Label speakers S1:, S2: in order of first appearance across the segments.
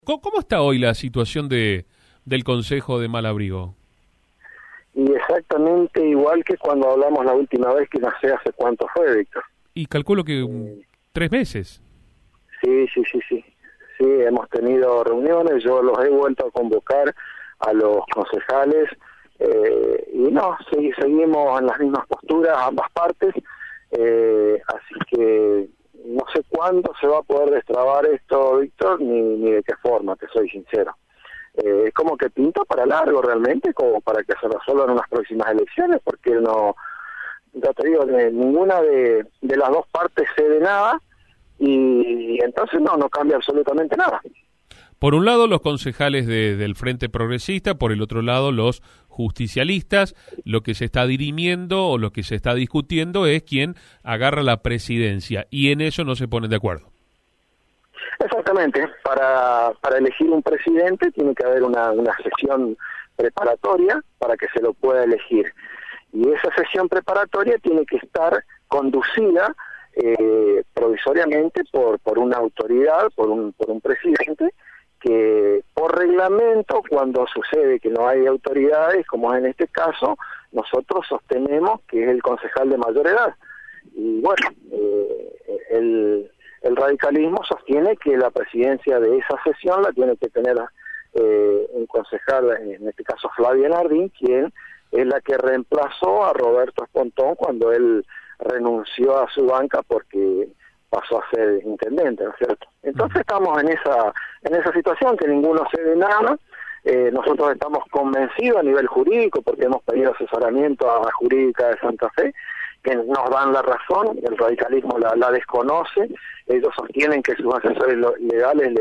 S1: ¿Cómo está hoy la situación del Consejo de Malabrigo?
S2: Y exactamente igual que cuando hablamos la última vez, que no sé hace cuánto fue, Víctor.
S1: Y calculo que 3 meses.
S2: Sí, hemos tenido reuniones, yo los he vuelto a convocar a los concejales, y no, seguimos en las mismas posturas, ambas partes, así que no sé cuándo se va a poder destrabar esto, Víctor, ni de qué forma, te soy sincero. Es como que pinta para largo realmente, como para que se resuelvan unas próximas elecciones, porque no, ya te digo, ninguna de las dos partes cede nada, y entonces no cambia absolutamente nada.
S1: Por un lado los concejales del Frente Progresista, por el otro lado los justicialistas. Lo que se está dirimiendo o lo que se está discutiendo es quién agarra la presidencia, y en eso no se ponen de acuerdo.
S2: Exactamente, para elegir un presidente tiene que haber una sesión preparatoria para que se lo pueda elegir, y esa sesión preparatoria tiene que estar conducida provisoriamente por una autoridad, por un presidente, que por reglamento, cuando sucede que no hay autoridades, como es en este caso, nosotros sostenemos que es el concejal de mayor edad. Y bueno, el radicalismo sostiene que la presidencia de esa sesión la tiene que tener un concejal, en este caso Flavia Nardín, quien es la que reemplazó a Roberto Espontón cuando él renunció a su banca porque pasó a ser intendente, ¿no es cierto? Entonces estamos en esa situación que ninguno cede nada. Nosotros estamos convencidos a nivel jurídico, porque hemos pedido asesoramiento a la jurídica de Santa Fe, que nos dan la razón. El radicalismo la desconoce. Ellos sostienen que sus asesores legales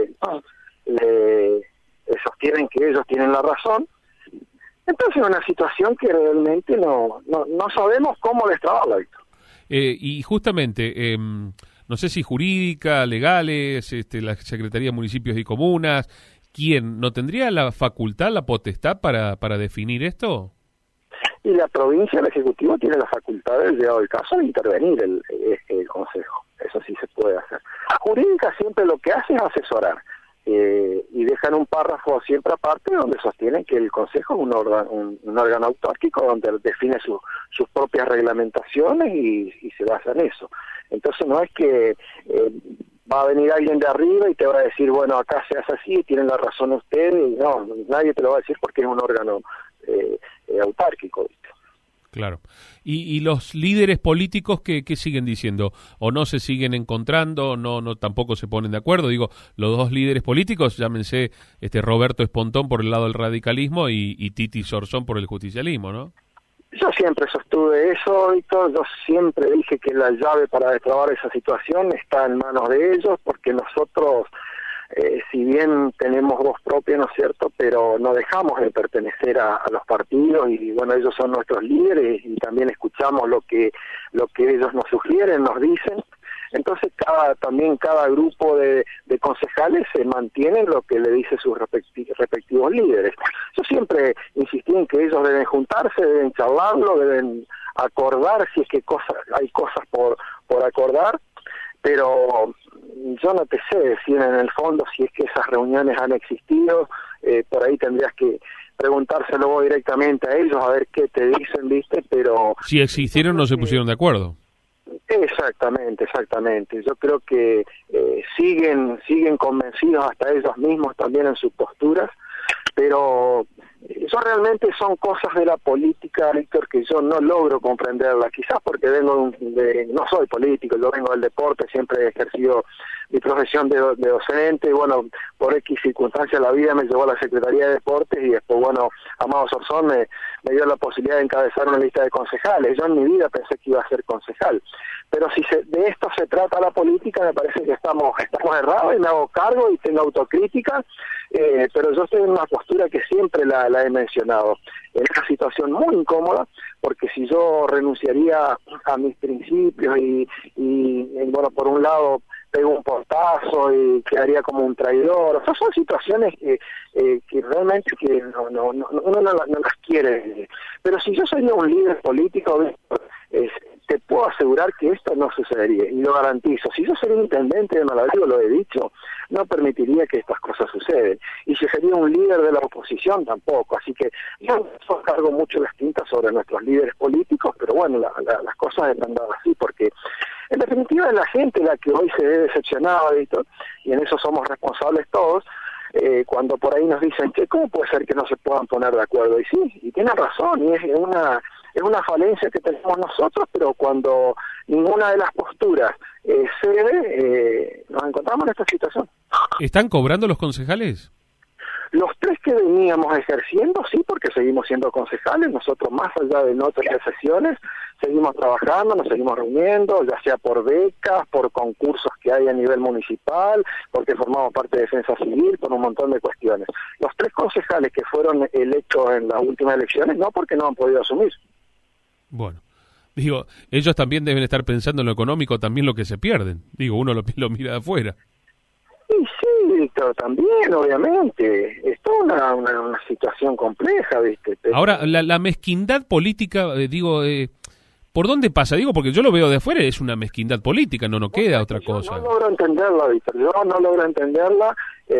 S2: le sostienen que ellos tienen la razón. Entonces es una situación que realmente no sabemos cómo destrabarla, Víctor.
S1: Y justamente, no sé si jurídica, legales, la Secretaría de Municipios y Comunas, ¿quién no tendría la facultad, la potestad para definir esto?
S2: Y la provincia, el Ejecutivo, tiene la facultad, llegado el caso, de intervenir el Consejo. Eso sí se puede hacer. La jurídica siempre lo que hace es asesorar, y dejan un párrafo siempre aparte donde sostienen que el Consejo es un órgano autárquico donde define sus propias reglamentaciones y se basa en eso. Entonces no es que va a venir alguien de arriba y te va a decir, bueno, acá se hace así, tienen la razón ustedes, y no, nadie te lo va a decir porque es un órgano autárquico, ¿viste?
S1: Claro. ¿Y los líderes políticos qué siguen diciendo? ¿O no se siguen encontrando? ¿No tampoco se ponen de acuerdo? Digo, los dos líderes políticos, llámense Roberto Espontón por el lado del radicalismo y Titi Zorzón por el justicialismo, ¿no?
S2: Yo siempre sostuve eso, Víctor. Yo siempre dije que la llave para destrabar esa situación está en manos de ellos, porque nosotros, si bien tenemos voz propia, ¿no es cierto?, pero no dejamos de pertenecer a los partidos, y bueno, ellos son nuestros líderes y también escuchamos lo que ellos nos sugieren, nos dicen. Entonces cada grupo de concejales se mantiene en lo que le dice sus respectivos líderes. Yo siempre insistí en que ellos deben juntarse, deben charlarlo, deben acordar si es que hay cosas por acordar, pero yo no te sé decir en el fondo si es que esas reuniones han existido. Por ahí tendrías que preguntárselo vos directamente a ellos, a ver qué te dicen, ¿viste? Pero
S1: si existieron, no se pusieron de acuerdo.
S2: Exactamente. Yo creo que siguen convencidos hasta ellos mismos también en sus posturas, pero eso realmente son cosas de la política, Víctor, que yo no logro comprenderla, quizás porque no soy político, yo vengo del deporte, siempre he ejercido mi profesión de docente, y bueno, por X circunstancias la vida me llevó a la Secretaría de Deportes, y después, bueno, Amado Zorzón me dio la posibilidad de encabezar una lista de concejales. Yo en mi vida pensé que iba a ser concejal, pero si de esto se trata la política, me parece que estamos errados, y me hago cargo y tengo autocrítica, pero yo estoy en una postura que siempre la he mencionado, en una situación muy incómoda, porque si yo renunciaría a mis principios y bueno, por un lado pego un portazo y quedaría como un traidor, o sea, son situaciones que realmente que uno no las quiere. Pero si yo soy un líder político, te puedo asegurar que esto no sucedería, y lo garantizo. Si yo sería intendente de Malabrigo, lo he dicho, no permitiría que estas cosas suceden. Y si sería un líder de la oposición, tampoco. Así que yo no cargo mucho las tintas sobre nuestros líderes políticos, pero bueno, las cosas están dadas así, porque en definitiva es la gente la que hoy se ve decepcionada, Víctor, y en eso somos responsables todos, cuando por ahí nos dicen, che, ¿cómo puede ser que no se puedan poner de acuerdo? Y sí, y tienen razón, y es una falencia que tenemos nosotros, pero cuando ninguna de las posturas cede, nos encontramos en esta situación.
S1: ¿Están cobrando los concejales?
S2: Los 3 que veníamos ejerciendo, sí, porque seguimos siendo concejales, nosotros más allá de notas de sesiones, seguimos trabajando, nos seguimos reuniendo, ya sea por becas, por concursos que hay a nivel municipal, porque formamos parte de Defensa Civil, por un montón de cuestiones. Los 3 concejales que fueron electos en las últimas elecciones, no, porque no han podido asumir.
S1: Bueno, digo, ellos también deben estar pensando en lo económico, también lo que se pierden. Digo, uno lo mira de afuera.
S2: Y sí, Víctor, también, obviamente. Es toda una situación compleja, ¿viste? Pero...
S1: Ahora, la mezquindad política, ¿por dónde pasa? Digo, porque yo lo veo de afuera, es una mezquindad política, no queda otra cosa.
S2: No logro entenderla, Víctor, yo no logro entenderla.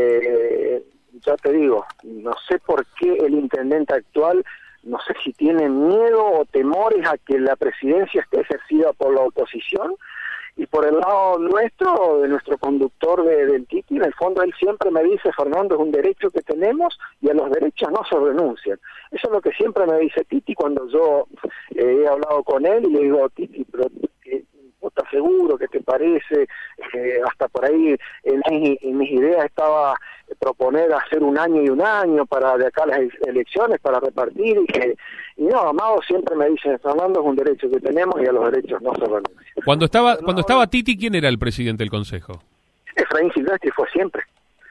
S2: Ya te digo, no sé por qué el intendente actual, no sé si tiene miedo o temores a que la presidencia esté ejercida por la oposición. Y por el lado nuestro, de nuestro conductor del Titi, en el fondo él siempre me dice, Fernando, es un derecho que tenemos y a los derechos no se renuncian. Eso es lo que siempre me dice Titi cuando yo he hablado con él y le digo, Titi, pero ¿vos estás seguro? ¿Qué te parece? Hasta por ahí en mis ideas estaba proponer hacer 1 año y 1 año para de acá las elecciones, para repartir, y no, Amado siempre me dice, Fernando, es un derecho que tenemos y a los derechos no se renuncian.
S1: Cuando estaba Titi, ¿quién era el presidente del Consejo?
S2: Efraín Silvestri fue siempre.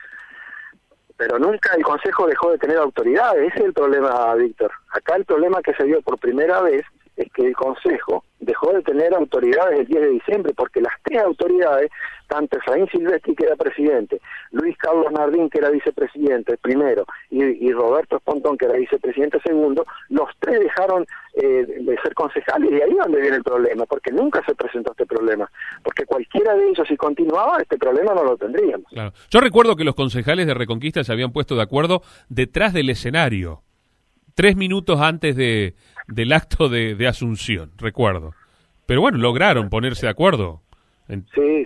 S2: Pero nunca el Consejo dejó de tener autoridades, ese es el problema, Víctor. Acá el problema que se dio por primera vez es que el Consejo dejó de tener autoridades el 10 de diciembre, porque las 3 autoridades, tanto Efraín Silvestri, que era presidente, Luis Carlos Nardín, que era vicepresidente primero, y Roberto Espontón, que era vicepresidente segundo, los 3 dejaron de ser concejales, y ahí es donde viene el problema, porque nunca se presentó este problema, porque cualquiera de ellos, si continuaba, este problema no lo tendríamos.
S1: Claro. Yo recuerdo que los concejales de Reconquista se habían puesto de acuerdo detrás del escenario, 3 minutos antes del acto de Asunción, recuerdo. Pero bueno, lograron ponerse de acuerdo.
S2: Sí.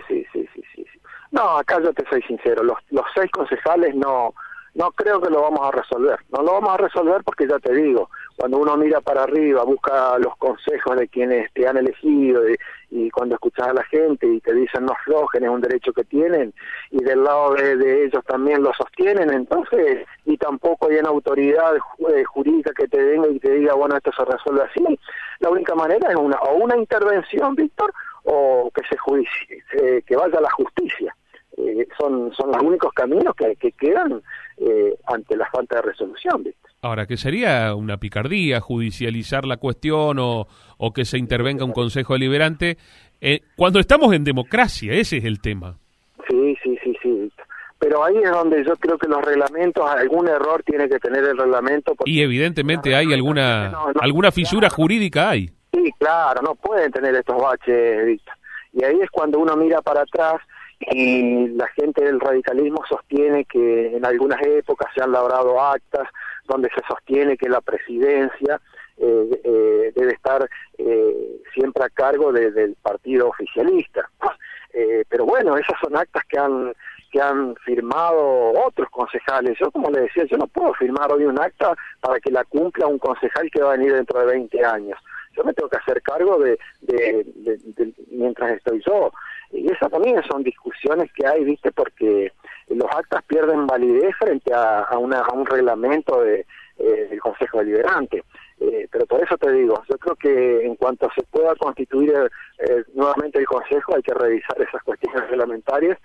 S2: No, acá yo te soy sincero, los 6 concejales no creo que lo vamos a resolver. No lo vamos a resolver porque ya te digo, cuando uno mira para arriba, busca los consejos de quienes te han elegido, y cuando escuchas a la gente y te dicen no aflojen, es un derecho que tienen, y del lado de ellos también lo sostienen, entonces, y tampoco hay una autoridad jurídica que te venga y te diga, bueno, esto se resuelve así. La única manera es una intervención, Víctor, o que vaya a la justicia. Son los únicos caminos que quedan ante la falta de resolución, ¿viste?
S1: Ahora, que sería una picardía judicializar la cuestión o que se intervenga un consejo deliberante cuando estamos en democracia, ese es el tema.
S2: Sí, pero ahí es donde yo creo que los reglamentos, algún error tiene que tener el reglamento.
S1: Y evidentemente hay alguna fisura jurídica hay.
S2: Sí, claro, no pueden tener estos baches, Víctor. Y ahí es cuando uno mira para atrás y la gente del radicalismo sostiene que en algunas épocas se han labrado actas donde se sostiene que la presidencia debe estar siempre a cargo del partido oficialista. Pero bueno, esas son actas que han firmado otros concejales. Yo, como le decía, yo no puedo firmar hoy un acta para que la cumpla un concejal que va a venir dentro de 20 años. Yo me tengo que hacer cargo de mientras estoy yo. Y esas también son discusiones que hay, ¿viste? Porque los actas pierden validez frente a un reglamento del Consejo Deliberante. Pero por eso te digo, yo creo que en cuanto se pueda constituir nuevamente el Consejo, hay que revisar esas cuestiones reglamentarias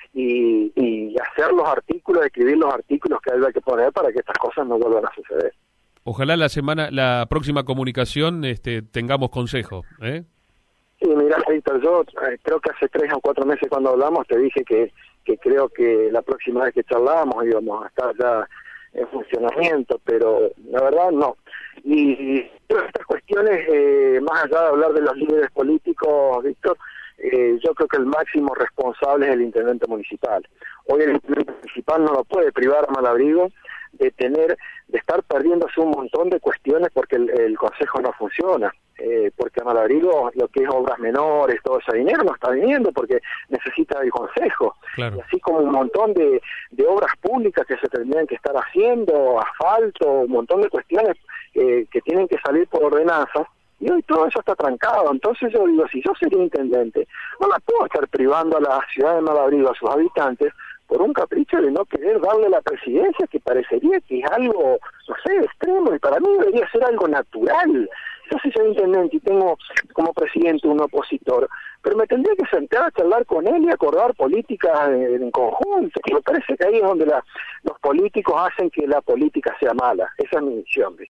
S2: y hacer los artículos, escribir los artículos que haya que poner para que estas cosas no vuelvan a suceder.
S1: Ojalá la próxima comunicación tengamos consejo, ¿eh?
S2: Sí, mira, Víctor, yo creo que hace 3 o 4 meses cuando hablamos te dije que creo que la próxima vez que charlábamos íbamos a estar ya en funcionamiento, pero la verdad no. Y todas estas cuestiones, más allá de hablar de los líderes políticos, Víctor, yo creo que el máximo responsable es el intendente municipal. Hoy el intendente municipal no lo puede privar a Malabrigo de estar perdiéndose un montón de cuestiones porque el consejo no funciona, porque a Malabrigo lo que es obras menores, todo ese dinero no está viniendo porque necesita el consejo.
S1: Claro.
S2: Y así como un montón de obras públicas que se tendrían que estar haciendo, asfalto, un montón de cuestiones que tienen que salir por ordenanzas, y hoy todo eso está trancado. Entonces yo digo, si yo sería intendente, no la puedo estar privando a la ciudad de Malabrigo, a sus habitantes, por un capricho de no querer darle la presidencia, que parecería que es algo, no sé, extremo, y para mí debería ser algo natural. Yo soy intendente y tengo como presidente un opositor, pero me tendría que sentar a charlar con él y acordar políticas en conjunto. Me parece que ahí es donde los políticos hacen que la política sea mala. Esa es mi visión.